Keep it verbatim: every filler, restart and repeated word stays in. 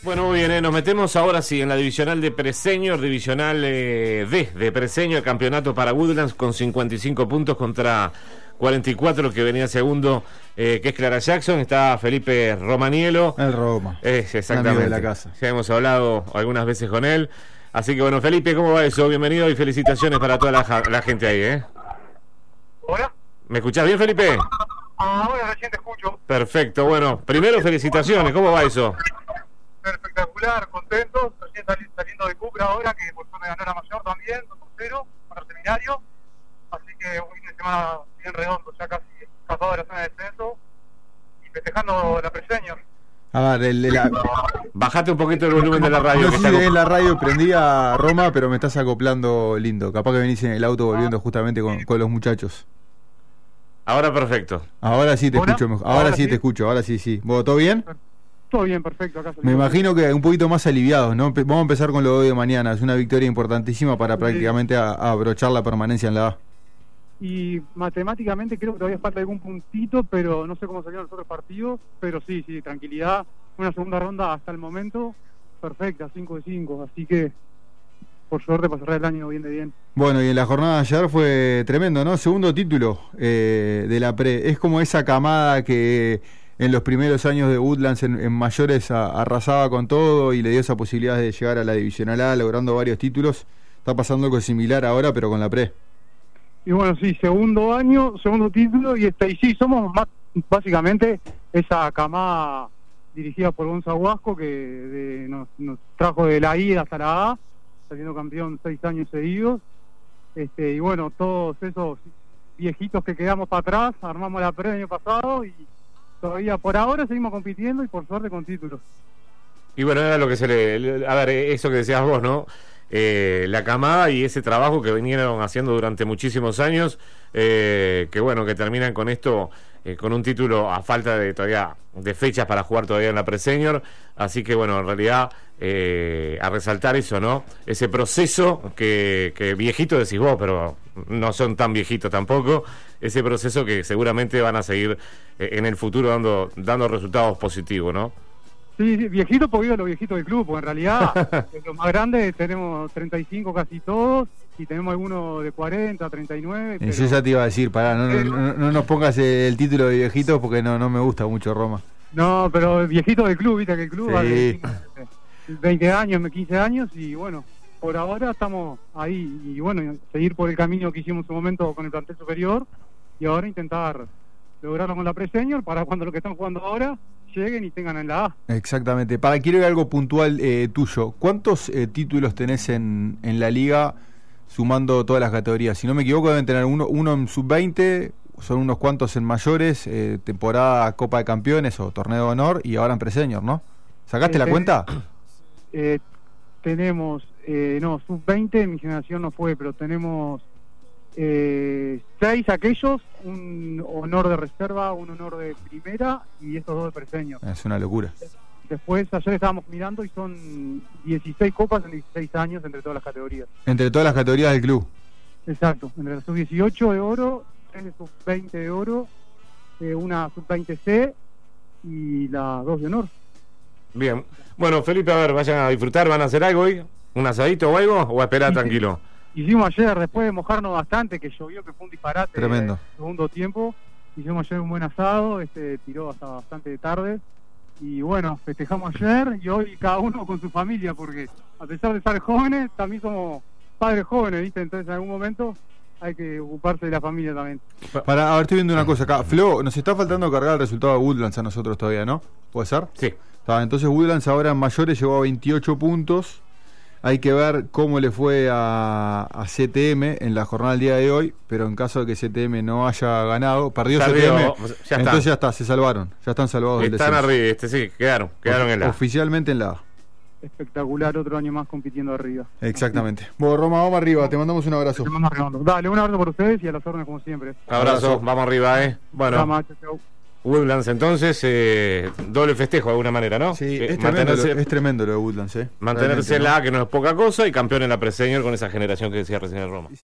Bueno, muy bien, eh, nos metemos ahora sí en la divisional de Preseñor, divisional eh, D de Preseñor, campeonato para Woodlands con cincuenta y cinco puntos contra cuarenta y cuatro que venía segundo, eh, que es Clara Jackson. Está Felipe Romanielo. El Roma. Es exactamente. De la casa. Ya hemos hablado algunas veces con él. Así que bueno, Felipe, ¿cómo va eso? Bienvenido y felicitaciones para toda la, la gente ahí, ¿eh? ¿Hola? ¿Me escuchás bien, Felipe? Ahora recién te escucho. Perfecto, bueno, primero felicitaciones, ¿cómo va eso? Espectacular, contentos, recién sali- saliendo de Cupra ahora, que por suerte ganó la mayor también, dos por cero, para el seminario. Así que un fin de semana bien redondo, ya casi pasado de la zona de descenso y festejando la Preseñor. A ver, el, el, la... Bajate un poquito el volumen de la radio. No que sé está si con- es la radio prendida Roma, pero me estás acoplando lindo. Capaz que venís en el auto volviendo justamente con, con los muchachos. Ahora perfecto. Ahora sí te ¿Hola? escucho mejor. Ahora, ¿Ahora sí sí? te escucho, ahora sí, sí. ¿Vos todo bien? Todo bien, perfecto. Acá Me imagino que un poquito más aliviados, ¿no? Pe- Vamos a empezar con lo de hoy de mañana. Es una victoria importantísima para Sí. prácticamente a, a abrochar la permanencia en la A. Y matemáticamente creo que todavía falta algún puntito, pero no sé cómo salieron los otros partidos. Pero sí, sí, tranquilidad. Una segunda ronda hasta el momento perfecta, cinco de cinco. Así que, por suerte, para cerrar el año bien de bien. Bueno, y en la jornada de ayer fue tremendo, ¿no? Segundo título eh, de la Pre. Es como esa camada que en los primeros años de Woodlands en, en mayores a- arrasaba con todo y le dio esa posibilidad de llegar a la Divisional A, logrando varios títulos. Está pasando algo similar ahora, pero con la Pre. Y bueno, sí, segundo año, segundo título, y este y sí, somos más, básicamente esa camada dirigida por Gonzalo Huasco que de- nos, nos trajo de la I hasta la A, saliendo campeón seis años seguidos. Este y bueno, todos esos viejitos que quedamos para atrás, armamos la Pre el año pasado y todavía por ahora seguimos compitiendo y por suerte con títulos. Y bueno, era lo que se le... le- A ver, eso que decías vos, ¿no? Eh, la camada y ese trabajo que vinieron haciendo durante muchísimos años, eh, que bueno, que terminan con esto, eh, con un título a falta de todavía de fechas para jugar todavía en la Preseñor. Así que bueno, en realidad, eh, a resaltar eso, ¿no? Ese proceso que, que viejito decís vos, pero no son tan viejitos tampoco. Ese proceso que seguramente van a seguir eh, en el futuro dando, dando resultados positivos, ¿no? Sí, sí, viejito porque digo los viejitos del club, porque en realidad de los más grandes tenemos treinta y cinco casi todos, y tenemos algunos de cuarenta, treinta y nueve. Eso ya te iba a decir, pará, no, no, no, no nos pongas el título de viejito porque no, no me gusta mucho Roma. No, pero viejito del club, viste que el club Sí. va de veinte años, quince años, y bueno, por ahora estamos ahí, y bueno, seguir por el camino que hicimos en su momento con el plantel superior, y ahora intentar lograrlo con la Pre-Senior para cuando los que están jugando ahora lleguen y tengan en la A. Exactamente. Para quiero ver algo puntual eh, tuyo. ¿Cuántos eh, títulos tenés en, en la liga sumando todas las categorías? Si no me equivoco deben tener uno, uno en sub veinte, son unos cuantos en mayores, eh, temporada Copa de Campeones o Torneo de Honor y ahora en Preseñor, ¿no? ¿Sacaste Eh, la ten- cuenta? Eh, tenemos, eh, no, sub veinte, mi generación no fue, pero tenemos eh, seis aquellos, un honor de reserva, un honor de primera y estos dos de Preseñor. Es una locura. Después, ayer estábamos mirando y son dieciséis copas en dieciséis años entre todas las categorías. Entre todas las categorías del club. Exacto, entre la sub dieciocho de oro, tres de sub veinte de oro, eh, una sub veinte C y las dos de honor. Bien. Bueno, Felipe, a ver, vayan a disfrutar, ¿van a hacer algo hoy? ¿Un asadito o algo? ¿O a esperar Sí, sí. tranquilo? Hicimos ayer, después de mojarnos bastante, que llovió, que fue un disparate. Tremendo. El segundo tiempo, hicimos ayer un buen asado, este tiró hasta bastante tarde. Y bueno, festejamos ayer y hoy cada uno con su familia, porque a pesar de ser jóvenes, también somos padres jóvenes, ¿viste? Entonces en algún momento hay que ocuparse de la familia también. Para, a ver, estoy viendo una cosa acá. Flo, nos está faltando cargar el resultado de Woodlands a nosotros todavía, ¿no? ¿Puede ser? Sí. Está, entonces Woodlands ahora en mayores llegó a veintiocho puntos. Hay que ver cómo le fue a, a C T M en la jornada del día de hoy, pero en caso de que C T M no haya ganado, perdió, Perdió, C T M, ya está. entonces ya está, se salvaron, ya están salvados del Están descenso. arriba, este sí, quedaron, quedaron en la... Oficialmente en la A. Espectacular, otro año más compitiendo arriba. Exactamente. Bueno, Roma, vamos arriba, te mandamos un abrazo. Te mando redondo. Dale, un abrazo por ustedes y a las órdenes como siempre. Abrazo, Abrazo. vamos arriba, ¿eh? Bueno, Chao, chao, chao. Woodlands entonces, eh, doble festejo de alguna manera, ¿no? Sí, Eh, es tremendo, lo, mantenerse es tremendo lo de Woodlands, ¿eh? mantenerse Realmente, en ¿no? la A, que no es poca cosa, y campeón en la Preseñor con esa generación que decía recién el Roma.